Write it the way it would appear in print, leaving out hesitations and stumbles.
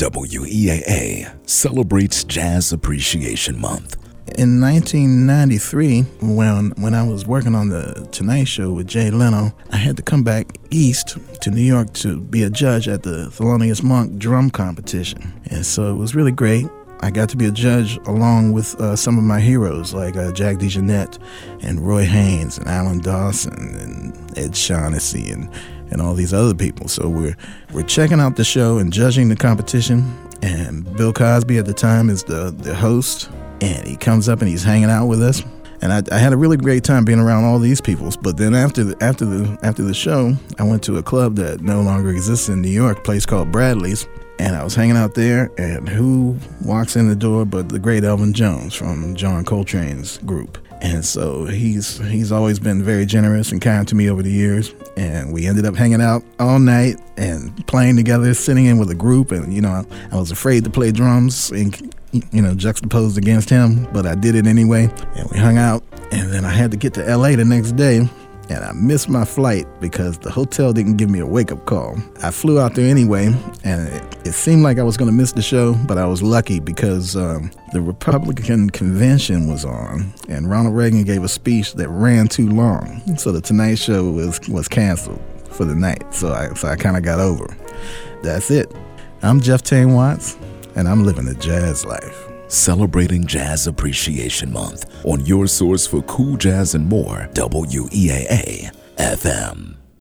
WEAA celebrates Jazz Appreciation Month. In 1993, when I was working on The Tonight Show with Jay Leno, I had to come back east to New York to be a judge at the Thelonious Monk drum competition. And so it was really great. I got to be a judge along with some of my heroes like Jack DeJohnette and Roy Haynes and Alan Dawson and Ed Shaughnessy and all these other people. So we're checking out the show and judging the competition, and Bill Cosby at the time is the host, and he comes up and he's hanging out with us. And I had a really great time being around all these people. But then after the show, I went to a club that no longer exists in New York, a place called Bradley's. And I was hanging out there, and who walks in the door but the great Elvin Jones from John Coltrane's group. And so he's always been very generous and kind to me over the years. And we ended up hanging out all night and playing together, sitting in with a group. And, I was afraid to play drums and, juxtaposed against him, but I did it anyway. And we hung out. And then I had to get to L.A. the next day. And I missed my flight because the hotel didn't give me a wake-up call. I flew out there anyway, and it seemed like I was going to miss the show, but I was lucky because the Republican convention was on, and Ronald Reagan gave a speech that ran too long. So the Tonight Show was canceled for the night, so I kind of got over. That's it. I'm Jeff Tane Watts, and I'm living the jazz life. Celebrating Jazz Appreciation Month on your source for cool jazz and more, WEAA FM.